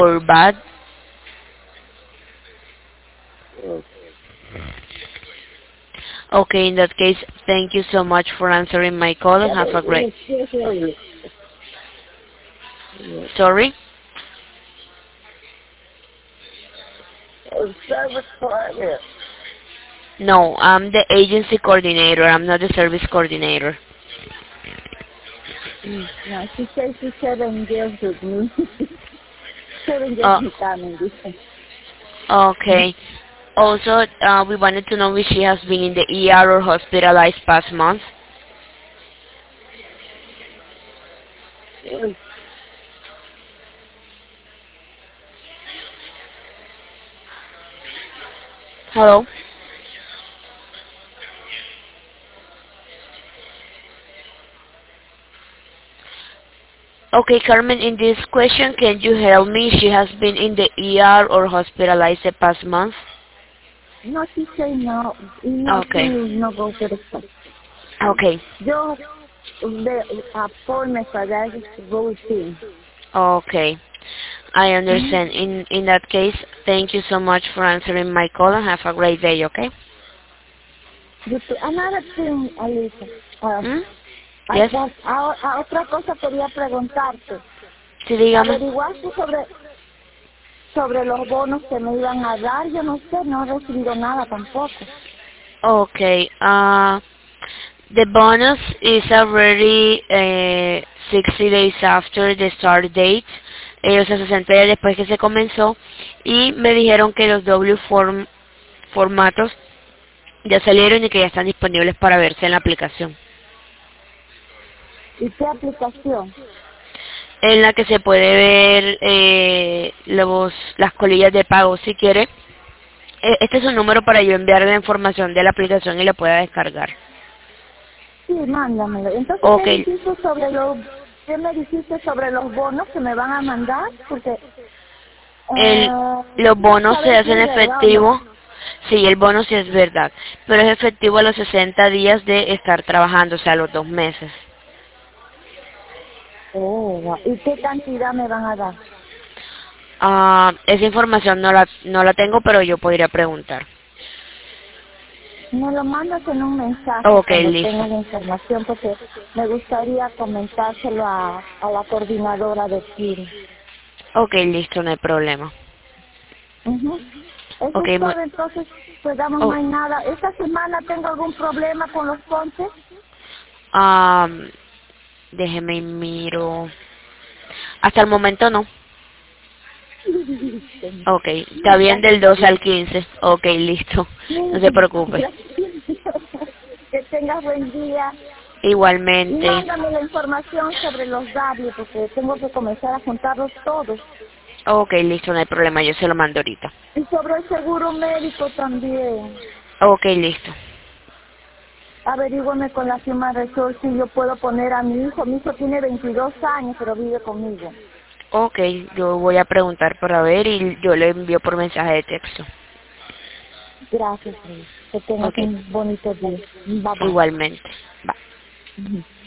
or bad? Yes. Okay, in that case, thank you so much for answering my call and have a great... Sorry? Service provider. No, I'm the agency coordinator. I'm not the service coordinator. No, she says she's 7 years with me. 7 years Uh, with Carmen, dice. okay. Also, we wanted to know if she has been in the ER or hospitalized past month. Yes. Hello? Okay, Carmen, in this question, can you help me? She has been in the ER or hospitalized the past month? No, she say no. No, she Okay. no go to the hospital. Okay. Yo, the appointment for that is routine. Okay. I understand. In that case, thank you so much for answering my call and have a great day, okay? Another thing, Alisa. ¿Mm? Yes. Otra cosa quería preguntarte. Sí, dígame. ¿Averiguaste sobre los bonos que me iban a dar? Yo no sé, no he recibido nada tampoco. Okay. The bonus is already 60 days after the start date. O sea, 60 días después que se comenzó. Y me dijeron que los formatos ya salieron y que ya están disponibles para verse en la aplicación. ¿Y qué aplicación? En la que se puede ver las colillas de pago si quiere. Este es un número para yo enviarle la información de la aplicación y la pueda descargar. Sí, mándamelo. Entonces, Ok. ¿qué me dijiste sobre los bonos que me van a mandar? Porque Los quiero bonos se saber si hacen es verdad o no. efectivo. Sí, el bono sí es verdad. Pero es efectivo a los 60 días de estar trabajando, o sea, a los 2 meses. ¿Y qué cantidad me van a dar? Esa información no la tengo, pero yo podría preguntar. Me lo mandas en un mensaje Ok, cuando listo. tengas la información porque me gustaría comentárselo a la coordinadora de TIR. Ok, listo, no hay problema. Eso Ok, es todo, entonces, pues damos, no oh, hay nada. ¿Esta semana tengo algún problema con los ponches? um, déjeme y miro. Hasta el momento no. Ok, está bien del Gracias, 12 María. al 15. Ok, listo. No se preocupe. Gracias. Que tengas buen día. Y Igualmente. mándame la información sobre los datos porque tengo que comenzar a juntarlos todos. Ok, listo, no hay problema. Yo se lo mando ahorita. Y sobre el seguro médico también. Ok, listo. Averígüeme con la Human Resource si yo puedo poner a mi hijo. Mi hijo tiene 22 años, pero vive conmigo. Ok, yo voy a preguntar para ver y yo le envío por mensaje de texto. Gracias, Luis. Que tengas Ok, un bonito día. Bye bye. igualmente. Bye.